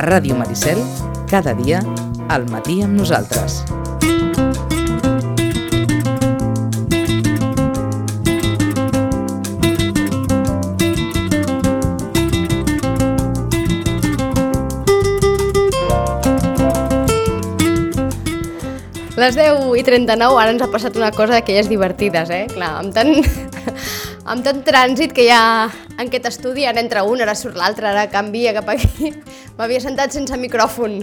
Ràdio Maricel, cada dia, al matí amb nosaltres. Les 10:39, ara ens ha passat una cosa d'aquelles divertides, Clar, amb tant trànsit que hi ha en aquest estudi, ara entra un, ara surt l'altre, ara canvia cap aquí. M'havia sentat sense micròfon.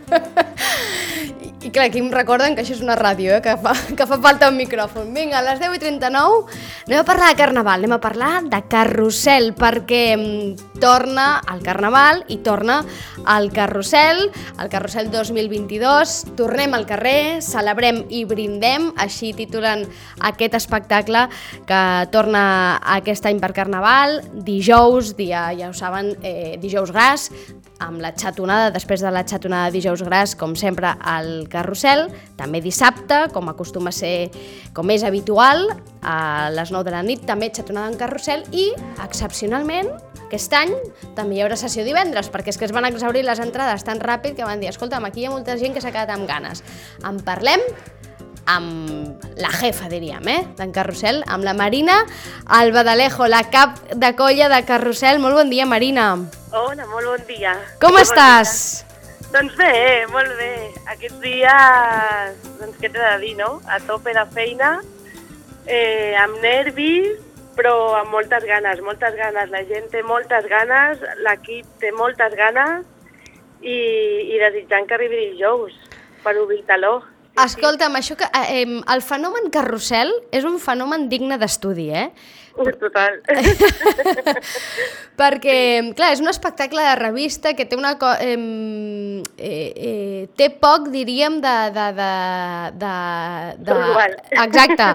I clar, aquí em recorden que això és una ràdio, que fa falta un micròfon. Vinga, a les 10:39 anem a parlar de Carnaval, anem a parlar de carrusel, perquè torna el Carnaval i torna el Carrusel 2022. Tornem al carrer, celebrem i brindem, així titulen aquest espectacle que torna aquest any per Carnaval. Dijous, ja ho saben, dijous gras, amb la xatonada, després de la xatonada de dijous gras, com sempre, al Carrusel. També dissabte, com acostuma a ser, com és habitual, a les 9 de la nit, també xatonada en Carrusel. I, excepcionalment, aquest any també hi haurà sessió divendres, perquè és que es van exhaurir les entrades tan ràpid que van dir, escolta'm, aquí hi ha molta gent que s'ha quedat amb ganes. En parlem amb la jefa, diríem, d'en Carrusel, amb la Marina Albadalejo, la cap de colla de Carrusel. Molt bon dia, Marina. Hola, molt bon dia. Com estàs? Doncs bé, molt bé. Aquests dies, doncs què t'he de dir, no? A tope de feina, amb nervis, però amb moltes ganes. La gent té moltes ganes, l'equip té moltes ganes i desitjant que arribi dijous per obrir el taló. Escolta'm, això que el fenomen Carrusel és un fenomen digne d'estudi, Total. Perquè, clar, és un espectacle de revista que té té poc, diríem, exacte.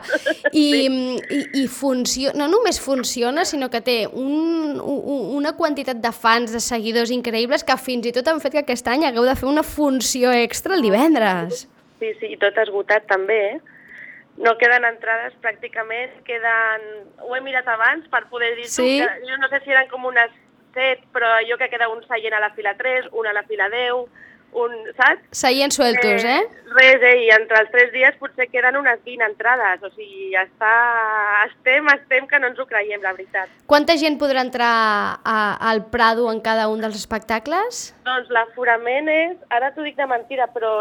I funciona, no només funciona, sinó que té una quantitat de fans, de seguidors increïbles, que fins i tot han fet que aquest any hagueu de fer una funció extra el divendres. Sí, i tot esgotat també, No queden entrades pràcticament, ho he mirat abans per poder dir-t'ho, sí? Jo no sé si eren com unes 7, però allò que queda un seient a la fila 3, un a la fila 10, saps? Seients sueltos, Res, i entre els 3 dies potser queden unes 20 entrades, o sigui, estem que no ens ho creiem, la veritat. Quanta gent podrà entrar al Prado en cada un dels espectacles? Doncs l'aforament és, ara t'ho dic de mentida, però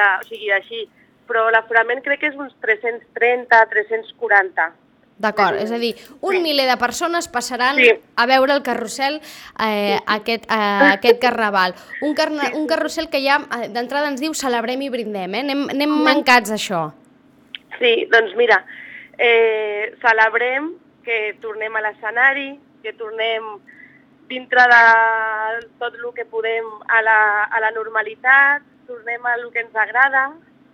l'aforament crec que és uns 330, 340. D'acord, és a dir, un miler de persones passaran a veure el Carrusel aquest Carnaval. Un Carrusel que ja d'entrada ens diu celebrem i brindem, Anem mancats d'això. Sí, doncs mira, celebrem que tornem a l'escenari, que tornem dintre de tot el que podem a la normalitat, tornem a el que ens agrada,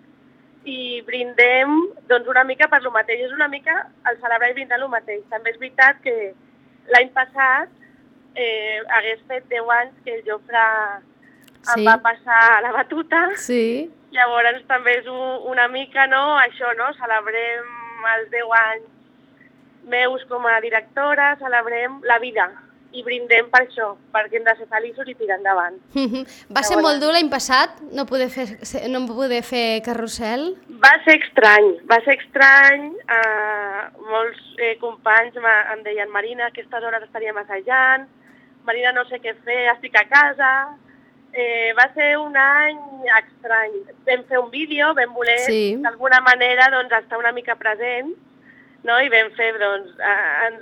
i brindem doncs una mica per lo mateix, és una mica el celebrar i brindar lo mateix. També és veritat que l'any passat hagués fet 10 anys que el Jofre em va passar la batuta, llavors també és una mica això, celebrem els 10 anys meus com a directora, celebrem la vida i brindem per això, perquè hem de ser feliços i tirar endavant. Va ser molt dur l'any passat no poder fer Carrusel? Va ser estrany. Molts companys em deien Marina, a aquestes hores estaria assajant, Marina no sé què fer, estic a casa. Va ser un any estrany. Vam fer un vídeo, vam voler d'alguna manera estar una mica presents, i vam fer, ens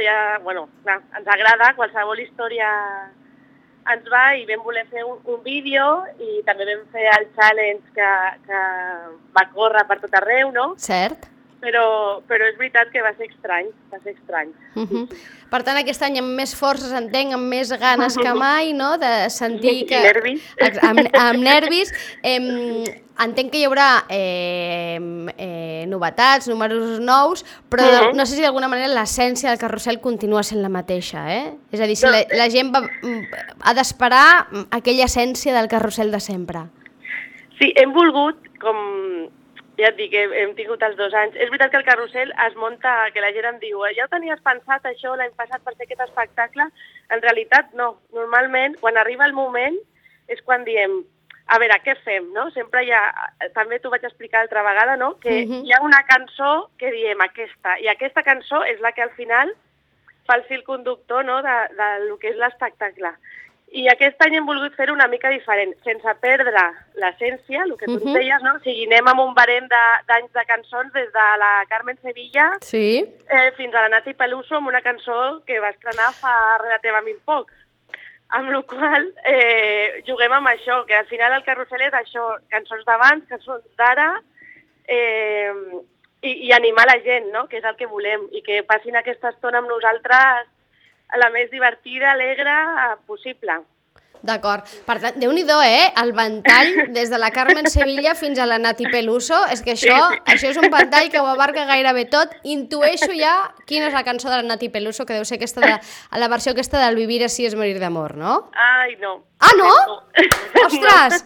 agrada, qualsevol història ens va, i vam voler fer un vídeo, i també vam fer el challenge que va córrer per tot arreu, Cert. Però és veritat que va ser estrany. Per tant, aquest any amb més forces, entenc, amb més ganes que mai, de sentir que... I nervis. Amb nervis. Entenc que hi haurà novetats, números nous, però no sé si d'alguna manera l'essència del Carrusel continua sent la mateixa, És a dir, si la gent ha d'esperar aquella essència del Carrusel de sempre. Sí, hem volgut, com ja et dic, hem tingut els 2 anys. És veritat que el Carrusel es munta, que la gent em diu, ja ho tenies pensat això l'any passat per fer aquest espectacle? En realitat no. Normalment, quan arriba el moment, és quan diem, a veure, què fem, no? Sempre hi ha, també t'ho vaig explicar altra vegada, no? Que hi ha una cançó que diem aquesta, i aquesta cançó és la que al final fa el fil conductor, no?, de lo que és l'espectacle. I aquest any hem volgut fer-ho una mica diferent, sense perdre l'essència, el que tu deies, no? O sigui, anem amb un barem d'anys de cançons des de la Carmen Sevilla fins a la Nati Peluso amb una cançó que va estrenar fa relativament poc. Amb la qual juguem amb això, que al final el carrusel és això, cançons d'abans, cançons d'ara, i animar la gent, no?, que és el que volem, i que passin aquesta estona amb nosaltres la més divertida, alegre possible. D'acord. Per tant, Déu-n'hi-do, el ventall des de la Carmen Sevilla fins a la Nati Peluso, és que això és un ventall que ho abarca gairebé tot. Intueixo ja quina és la cançó de la Nati Peluso, que deu ser la versió aquesta del Vivir así es morir d'amor, no? Ai, no. Ah, no? Ostres!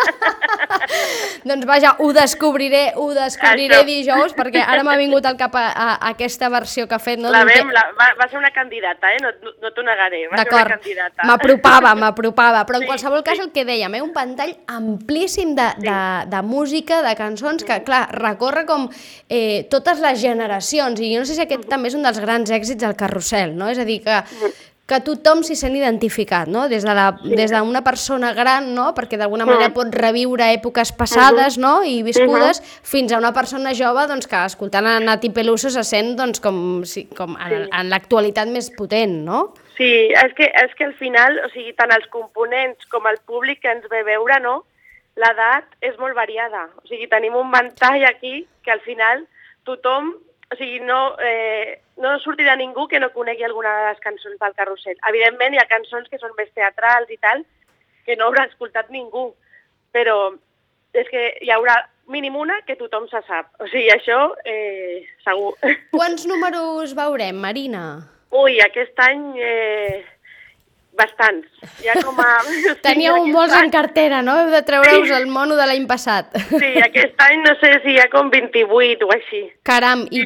Doncs vaja, ho descobriré dijous, perquè ara m'ha vingut al cap aquesta versió que ha fet. No? Va ser una candidata, no t'ho negaré, va ser una candidata. M'apropava, però en qualsevol cas el que dèiem, un ventall amplíssim de música, de cançons, que clar, recorre com totes les generacions, i jo no sé si aquest també és un dels grans èxits del carrusel, no? És a dir, que tothom s'hi sent identificat, no? Des d'una persona gran, no? Perquè d'alguna manera pot reviure èpoques passades, no? I viscudes, fins a una persona jove, doncs, que escoltant a Nati Peluso se sent doncs, com en l'actualitat més potent, no? Sí, és que al final, o sigui, tant els components com el públic que ens ve veure, no? L'edat és molt variada. O sigui, tenim un ventall aquí que al final tothom, o sigui, no sortirà ningú que no conegui alguna de les cançons del carrusel. Evidentment, hi ha cançons que són més teatrals i tal, que no haurà escoltat ningú, però és que hi haurà mínim una que tothom se sap. O sigui, això segur. Quants números veurem, Marina? Ui, aquest any bastants. Ja Teníeu molts en cartera, no? Heu de treure-us el mono de l'any passat. Sí, aquest any no sé si hi ha com 28 o així. Caram, i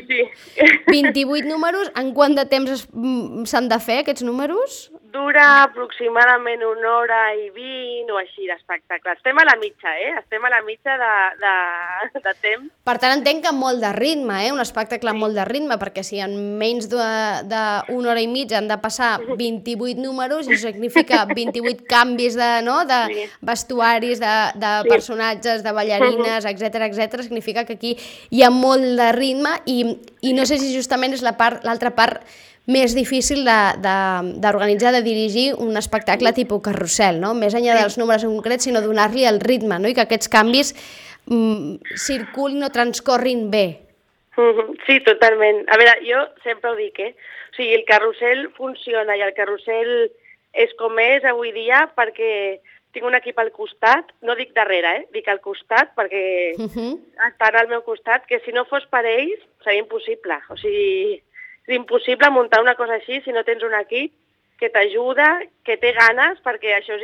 28 números, en quant de temps s'han de fer aquests números? Dura aproximadament 1 hora i 20 o així d'espectacle. Estem a la mitja, Estem a la mitja de temps. Per tant, entenc que molt de ritme, un espectacle amb molt de ritme, perquè si en menys d'una hora i mitja han de passar 28 números, això significa 28 canvis de vestuaris, de personatges, de ballarines, etc. Significa que aquí hi ha molt de ritme i no sé si justament és l'altra part més difícil d'organitzar, de dirigir un espectacle tipus carrusel, no? Més enllà dels números en concret, sinó donar-li el ritme, no? I que aquests canvis circulin o transcorrin bé. Sí, totalment. A veure, jo sempre ho dic, O sigui, el carrusel funciona i el carrusel és com és avui dia perquè tinc un equip al costat, no dic darrere, dic al costat perquè estan al meu costat, que si no fos per ells seria impossible. O sigui, és impossible muntar una cosa així si no tens un equip que t'ajuda, que té ganes, perquè això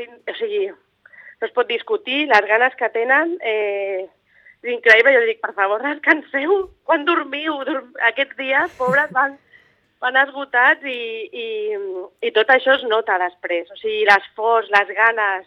no es pot discutir, les ganes que tenen és increïble. Jo dic, per favor, descanseu, quan dormiu? Aquests dies, pobres, van esgotats i tot això es nota després. O sigui, l'esforç, les ganes,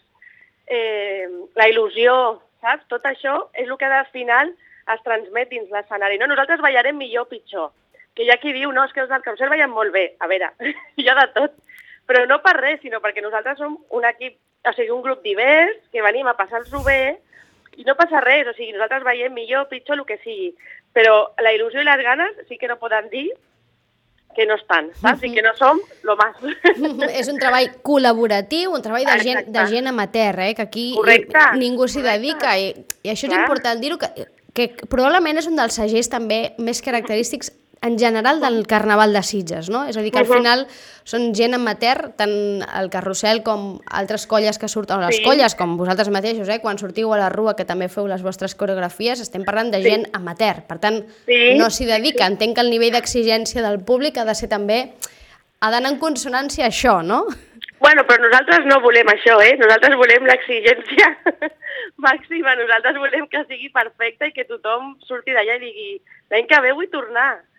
la il·lusió, saps? Tot això és el que al final es transmet dins l'escenari. No? Nosaltres ballarem millor o pitjor. Que hi ha qui diu, no, és que els del carrusel ballen molt bé. A veure, hi ha de tot. Però no per res, sinó perquè nosaltres som un equip, o sigui, un grup divers, que venim a passar-nos-ho bé, i no passa res, o sigui, nosaltres veiem millor, pitjor, el que sigui. Però la il·lusió i les ganes sí que no poden dir que no estan, saps? I que no som lo más. És un treball col·laboratiu, un treball de gent amateur, que aquí ningú s'hi dedica, i això és important dir-ho, que probablement és un dels segells també més característics en general del Carnaval de Sitges, no? És a dir, que al final són gent amateur, tant el carrusel com altres colles que surten, o les colles, com vosaltres mateixos, quan sortiu a la Rua, que també feu les vostres coreografies, estem parlant de gent amateur. Per tant, no s'hi dedica. Entenc que el nivell d'exigència del públic ha de ser també, ha d'anar en consonància a això, no? Bueno, però nosaltres no volem això, Nosaltres volem l'exigència màxima, nosaltres volem que sigui perfecte i que tothom surti d'allà i digui, l'any que ve vull tornar.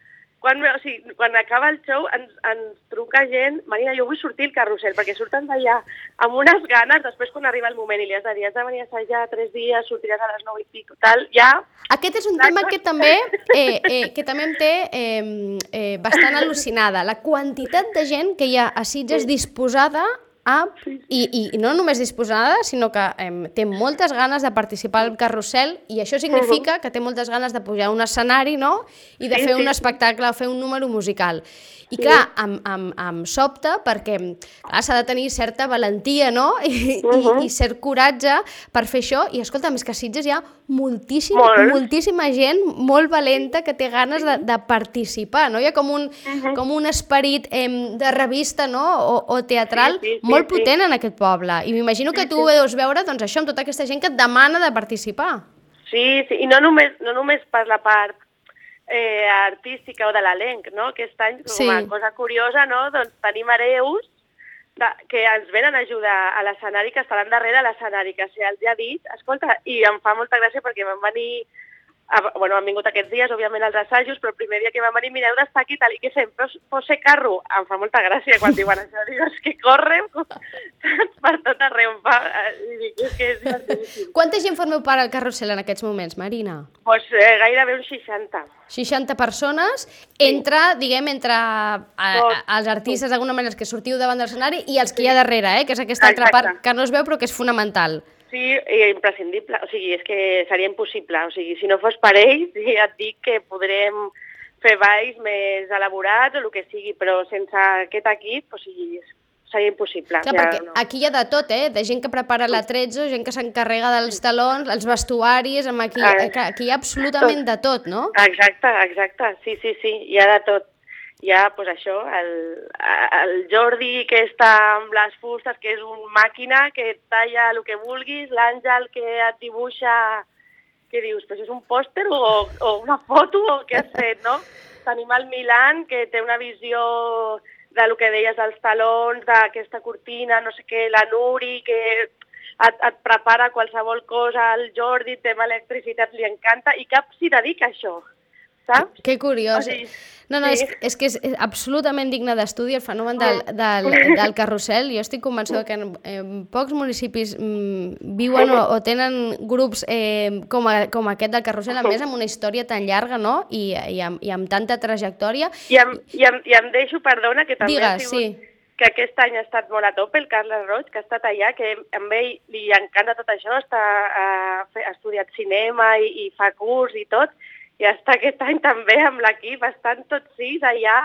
quan acaba el show ens truca gent, Marina, jo vull sortir al carrusel, perquè surten d'allà amb unes ganes, després quan arriba el moment i li has de dir, has de venir a assajar 3 dies, sortiràs a les 9 i pico, tal, ja... Aquest és un tema que també em té bastant al·lucinada, la quantitat de gent que hi ha a Sitges disposada i no només disposada, sinó que té moltes ganes de participar al carrusel i això significa que té moltes ganes de pujar a un escenari, no?, i de fer un espectacle o fer un número musical. I clar, em sobta perquè s'ha de tenir certa valentia, no?, i cert coratge per fer això. I escolta, més que a Sitges hi ha moltíssima gent molt valenta que té ganes de participar, no? Hi ha com un esperit de revista, no?, o teatral molt potent en aquest poble. I m'imagino que tu deus veure doncs, això amb tota aquesta gent que et demana de participar. Sí, i no només per la part artística o de l'elenc, no? Aquest any, com a cosa curiosa, no? Doncs tenim hereus que ens venen a ajudar a l'escenari, que estaran darrere l'escenari, que se'ls ha dit, escolta, i em fa molta gràcia perquè van venir, han vingut aquests dies, òbviament, als assajos, però el primer dia que van venir, mireu d'estar aquí, tal, i què fem? Posse carro? Em fa molta gràcia quan diuen això, dius, és que corren per tot arreu, és que és divertidíssim. Quanta gent formeu part al carrusel en aquests moments, Marina? Doncs gairebé uns 60. 60 persones, entre els artistes, d'alguna manera, que sortiu davant de l'escenari i els que hi ha darrere, que és aquesta altra part que no es veu però que és fonamental. Sí, imprescindible, o sigui, és que seria impossible, o sigui, si no fos per ells, ja et dic que podrem fer balls més elaborats o el que sigui, però sense aquest equip, o sigui, seria impossible. Clar, perquè aquí hi ha de tot, de gent que prepara l'atrezzo, gent que s'encarrega dels talons, els vestuaris, aquí hi ha absolutament de tot, no? Exacte, sí, hi ha de tot. Hi ha, doncs això, el Jordi que està amb les fustes, que és una màquina que et talla el que vulguis, l'Àngel que et dibuixa, que dius, però és un pòster o una foto o què has fet, no? Tenim el Milan, que té una visió del que deies dels talons, d'aquesta cortina, no sé què, la Nuri, que et prepara qualsevol cosa, el Jordi, tema electricitat, li encanta, i cap s'hi dedica a això, saps? Que curiós. No, és que és absolutament digne d'estudi el fenomen del carrusel. Jo estic convençuda que en pocs municipis viuen o tenen grups com aquest del carrusel, a més amb una història tan llarga, no?, i amb tanta trajectòria. I em deixo, perdona, que també ha sigut que aquest any ha estat molt a tope, el Carles Roig, que ha estat allà, que a ell li encanta tot això, ha estudiat cinema i fa curs i tot, i està aquest any també amb l'equip, estan tots 6 allà,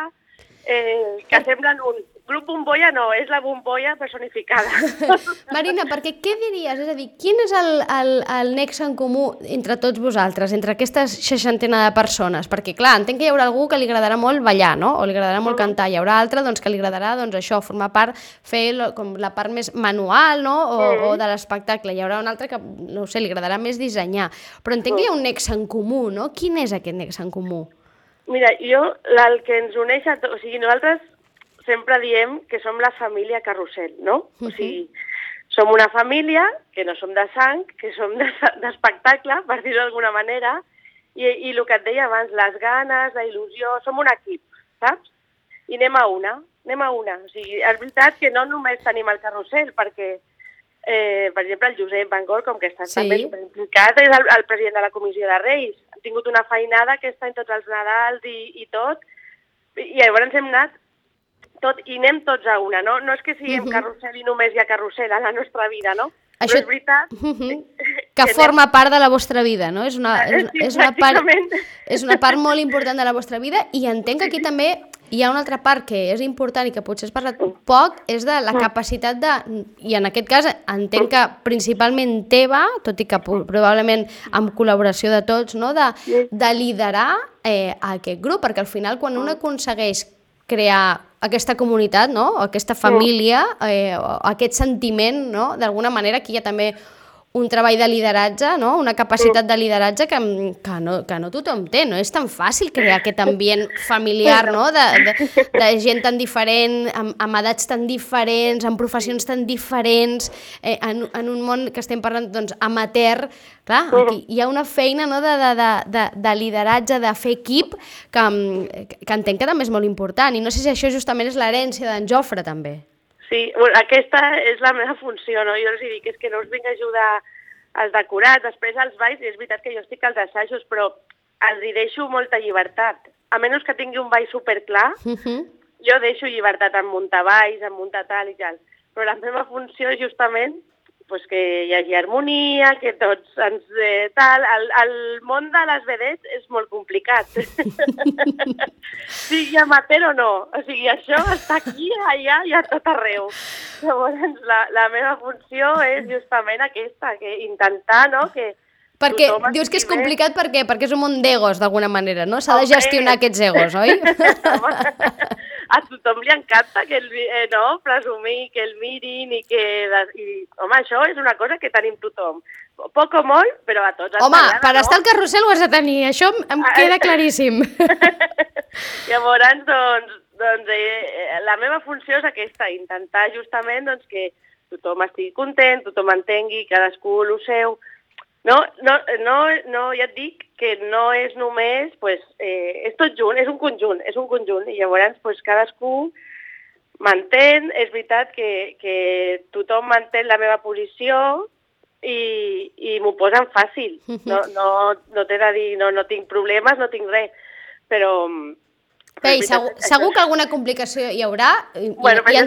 que semblen un Club Bombolla, no, és la bombolla personificada. Marina, perquè què diries? És a dir, quin és el nexe en comú entre tots vosaltres, entre aquestes 60 de persones? Perquè, clar, entenc que hi haurà algú que li agradarà molt ballar, no?, o li agradarà molt cantar, hi haurà altre que li agradarà això, formar part, fer com la part més manual, no?, o de l'espectacle. Hi haurà un altre que, no ho sé, li agradarà més dissenyar. Però entenc que hi ha un nexe en comú, no? Quin és aquest nexe en comú? Mira, el que ens uneix a tots, o sigui, nosaltres sempre diem que som la família Carrusel, no? O sigui, som una família, que no som de sang, que som d'espectacle, per dir-ho d'alguna manera, i el que et deia abans, les ganes, la il·lusió, som un equip, saps? I anem a una. O sigui, és veritat que no només tenim el Carrusel, perquè, per exemple, el Josep Van Gogh, com que està també superimplicat, és el president de la Comissió de Reis. Hem tingut una feinada aquest any tots els Nadals i tot, i llavors hem anat i anem tots a una, no? No és que siguem carrusel i només hi ha carrusel a la nostra vida, no? Això, però és veritat... que forma part de la vostra vida, no? És una part molt important de la vostra vida, i entenc que aquí també hi ha una altra part que és important i que potser has parlat poc, és de la capacitat i en aquest cas entenc que principalment teva, tot i que probablement amb col·laboració de tots, no? De liderar aquest grup, perquè al final quan un aconsegueix crear aquesta comunitat, no?, aquesta família, aquest sentiment, no?, d'alguna manera aquí hi ha també un treball de lideratge, no? Una capacitat de lideratge que no tothom té. No és tan fàcil crear aquest ambient familiar, no? De gent tan diferent, amb edats tan diferents, amb professions tan diferents, en un món que estem parlant, doncs, amateur. Clar, aquí hi ha una feina, no? de lideratge, de fer equip, que entenc que també és molt important. I no sé si això justament és l'herència d'en Jofre, també. Sí, bueno, aquesta és la meva funció, no? Jo els dic, és que no us vinc a ajudar als decorats, després als balls, és veritat que jo estic als assajos, però els hi deixo molta llibertat. A menys que tingui un ball superclar, jo deixo llibertat en muntar balls, en muntar tal i tal. Però la meva funció és justament pues, que hi hagi harmonia, que tots ens... tal. El món de les vedets és molt complicat. Sigui amateur o no. O sigui, això està aquí, allà i a tot arreu. Llavors, la meva funció és justament aquesta, que intentar, no?, que perquè dius que és complicat perquè és un món d'egos, d'alguna manera, no? S'ha de gestionar aquests egos, oi? A tothom li encanta que presumir, que el mirin i que... home, això és una cosa que tenim tothom. Poc o molt, però a tots. Home, per estar al carrusel ho has de tenir, això em queda claríssim. Llavors, doncs la meva funció és aquesta, intentar justament doncs, que tothom estigui content, tothom entengui, cadascú el seu... No, ja et dic que no és només, pues, és tot junt, és un conjunt, i llavors pues, cadascú m'entén, és veritat que tothom m'entén la meva posició i m'ho posen fàcil, no t'he de dir, no tinc problemes, no tinc res, però... Ei, segur que alguna complicació hi haurà. Bueno, però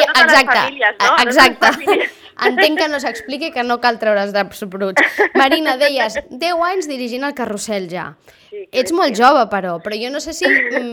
exacte. Entenc que no s'expliqui, que no cal treure els draps bruts. Marina, deies, 10 anys dirigint el carrusel ja. Sí, ets molt jove, però jo no sé si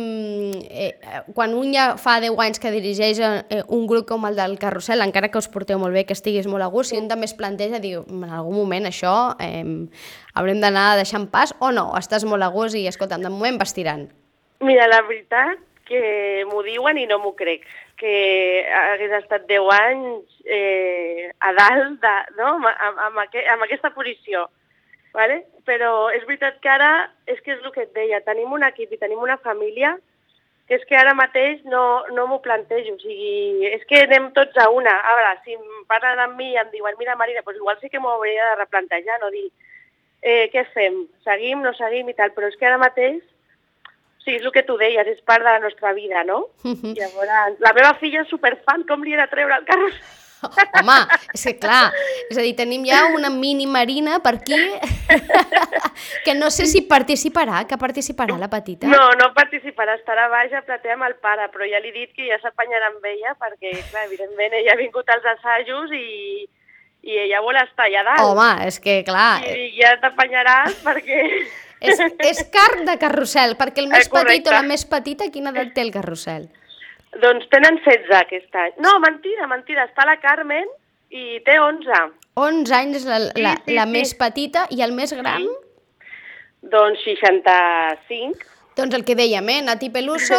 quan un ja fa 10 anys que dirigeix un grup com el del carrusel, encara que us porteu molt bé, que estiguis molt a gust, si un també es planteja, diu, en algun moment això haurem d'anar deixant pas, o no, estàs molt a gust i, escolta'm, de moment vas tirant. Mira, la veritat que m'ho diuen i no m'ho crec, que hagués estat 10 anys a dalt amb aquesta posició. ¿Vale? Però és veritat que ara, és que és el que et deia, tenim un equip i tenim una família que és que ara mateix no m'ho plantejo, o sigui, és que anem tots a una. A veure, si em parlen amb mi i em diuen, mira Marina, doncs igual sí que m'ho hauria de replantejar, no dir, què fem? Seguim, no seguim i tal, però és que ara mateix, sí, és el que tu deies, és part de la nostra vida, no? Llavors, la meva filla és superfan, com li he de treure el carrusel? Home, és que clar, és a dir, tenim ja una mini Marina per aquí, que no sé si participarà, la petita? No participarà, estarà baix a plater amb el pare, però ja li he dit que ja s'apanyarà amb ella, perquè, clar, evidentment, ella ha vingut als assajos i ella vol estar allà dalt. Home, és que clar... I ja t'apanyaràs perquè... És car de carrusel, perquè el més petit o la més petita, quina edat té el carrusel? Doncs tenen 16 aquest any. No, mentida, està la Carmen i té 11. 11 anys és la més petita i el més gran? Doncs 65. Doncs el que dèiem, Nati Peluso,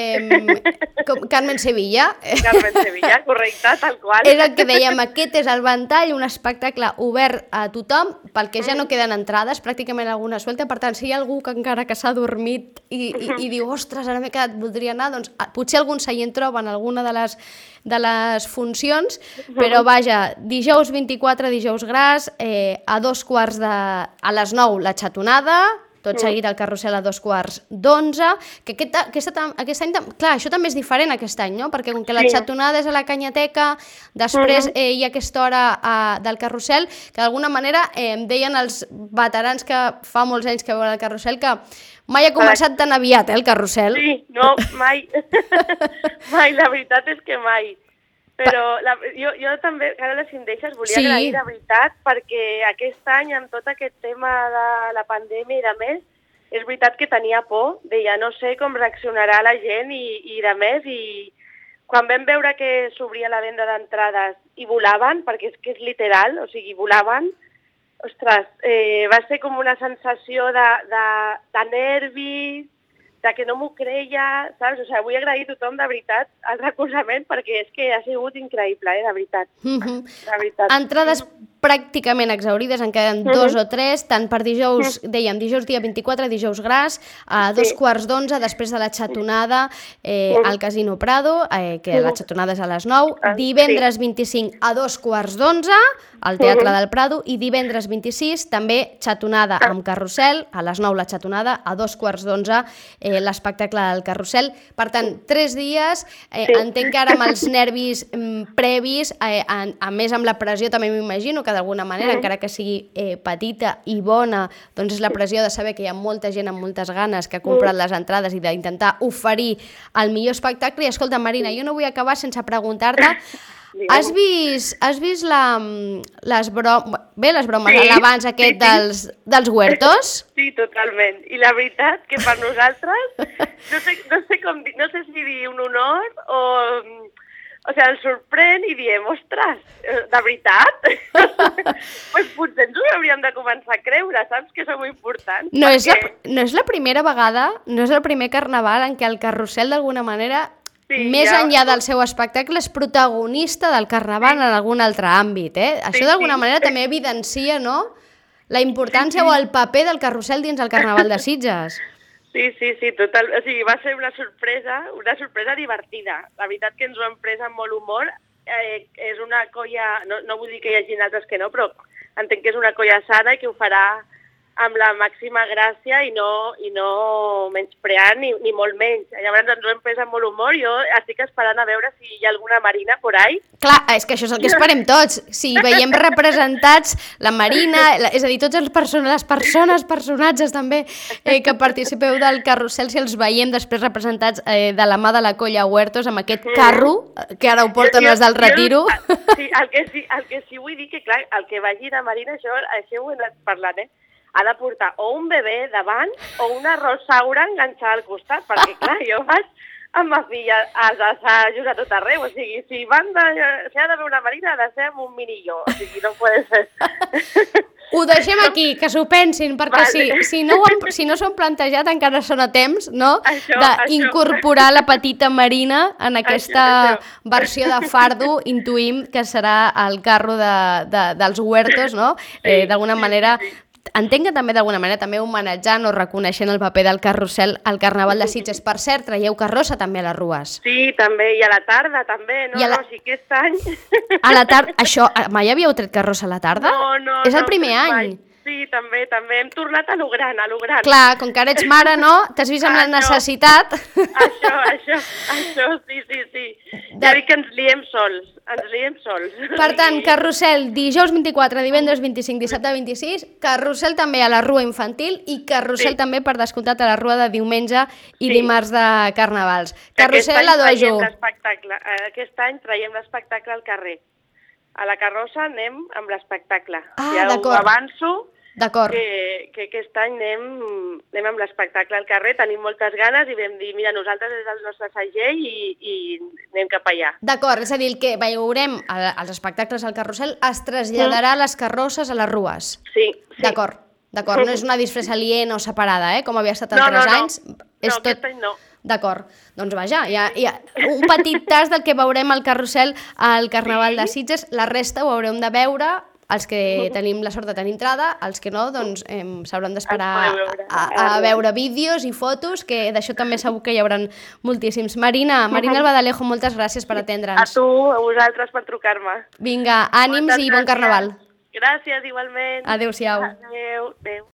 Carmen Sevilla. Carmen Sevilla, correcte, tal qual. És el que dèiem, aquest és el ventall, un espectacle obert a tothom, pel que ja no queden entrades, pràcticament alguna suelta, per tant, si hi ha algú que encara que s'ha dormit i diu, ostres, ara m'he quedat, voldria anar, doncs potser algun seient troba en alguna de les funcions, però vaja, dijous 24, dijous gras, a les 9 la xatonada, tot seguit el carrusel a 11:15, que aquest any, clar, això també és diferent aquest any, no? Perquè com que la xatonada és a la Canyateca, després hi ha aquesta hora del carrusel, que d'alguna manera em deien els veterans que fa molts anys que veuen el carrusel que mai ha començat tan aviat, el carrusel. Sí, no, mai. Mai, la veritat és que mai. Però jo també, Carola, si em deixes, volia agrair de veritat, perquè aquest any, amb tot aquest tema de la pandèmia i de més, és veritat que tenia por, deia, no sé com reaccionarà la gent i de més, i quan vam veure que s'obria la venda d'entrades i volaven, perquè és que és literal, o sigui, volaven, ostres, va ser com una sensació de nervis, que no m'ho creia, saps? O sigui, vull agrair a tothom, de veritat, el recolzament, perquè és que ha sigut increïble, de veritat. Entrades pràcticament exaurides, en queden 2 o 3, tant per dijous, dèiem, dijous dia 24, dijous gras, a 2:15, després de la xatonada al Casino Prado, que la xatonada és a les 9, divendres 25 a 2:15, al Teatre del Prado, i divendres 26, també xatonada amb carrusel, a les 9 la xatonada, a 2:15 l'espectacle del carrusel. Per tant, 3 dies, entenc que ara amb els nervis previs, a més amb la pressió també m'imagino que d'alguna manera, encara que sigui petita i bona, doncs és la pressió de saber que hi ha molta gent amb moltes ganes que ha comprat les entrades i d'intentar oferir el millor espectacle. I escolta, Marina, jo no vull acabar sense preguntar-te, has vist les bromes, l'abans aquest dels huertos? Sí, totalment. I la veritat que per nosaltres, no sé si dir un honor o sigui, ens sorprèn i diem, ostres, de veritat? Pues potser ens ho hauríem de començar a creure, saps? Que som importants. No és la primera vegada, no és el primer carnaval en què el carrusel d'alguna manera, més enllà del seu espectacle, és protagonista del carnaval en algun altre àmbit. Això d'alguna manera també evidencia, no?, la importància o el paper del carrusel dins el Carnaval de Sitges. Sí, total. O sigui, va ser una sorpresa divertida. La veritat que ens ho hem pres amb molt humor. És una colla, no vull dir que hi hagi altres que no, però entenc que és una colla sana i que ho farà amb la màxima gràcia i no menyspreant ni molt menys. Llavors ens ho hem pres amb molt humor. Jo estic esperant a veure si hi ha alguna Marina por ahí. Clar, és que això és el que esperem tots. Si veiem representats la Marina, és a dir, tots els personatges també que participeu del carrusel, si els veiem després representats de la mà de la colla Huertos amb aquest carro, que ara ho porten els del Retiro. Sí, el que sí vull dir que, clar, el que vagi de Marina, això ho he anat parlant, ha de portar o un bebè davant o una rosaura enganxada al costat, perquè clar, jo vaig amb ma filla als assajos a tot arreu, o sigui, si ha d'haver una Marina, ha de ser amb un mini-jo, o sigui, no pot ser. Ho deixem aquí, que s'ho pensin, perquè si no s'ho han plantejat encara són a temps, no?, d'incorporar la petita Marina en aquesta versió de fardo, intuïm que serà el carro dels Huertos, no?, d'alguna manera. Entenc que també d'alguna manera també homenatjant o reconeixent el paper del carrusel al Carnaval de Sitges. Per cert, traieu carrossa també a les rues. Sí, també, i a la tarda també, no? O sigui, aquest any... A la tarda, això, mai havíeu tret carrossa a la tarda? No. És el primer any. Sí, també, hem tornat a lo gran. Clar, com que ara ets mare, no? T'has vist amb la necessitat. Això, sí. Ja dic que ens liem sols. Per tant, carrusel dijous 24, divendres 25, dissabte 26, carrusel també a la rua infantil i carrusel també, per descomptat, a la rua de diumenge i dimarts de carnavals. Carrusel a dojo. Aquest any traiem l'espectacle al carrer. A la carrossa anem amb l'espectacle. Ja ho avanço. D'acord. Que aquest any anem amb l'espectacle al carrer, tenim moltes ganes i vam dir, mira, nosaltres és el nostre segell i anem cap allà. D'acord, és a dir, que veurem els espectacles al carrusel, es traslladarà les carrosses a les rues. Sí. D'acord, no és una disfressa aliena o separada, com havia estat altres anys. No, aquest any no. D'acord, doncs vaja, hi ha un petit tas del que veurem al carrusel al Carnaval de Sitges, la resta ho haurem de veure, els que tenim la sort de tenir entrada, els que no, doncs s'hauran d'esperar a veure vídeos i fotos, que d'això també segur que hi haurà moltíssims. Marina Albadalejo, moltes gràcies per atendre'ns. A tu, a vosaltres per trucar-me. Vinga, ànims i bon carnaval. Gràcies, igualment. Adéu-siau. Adéu.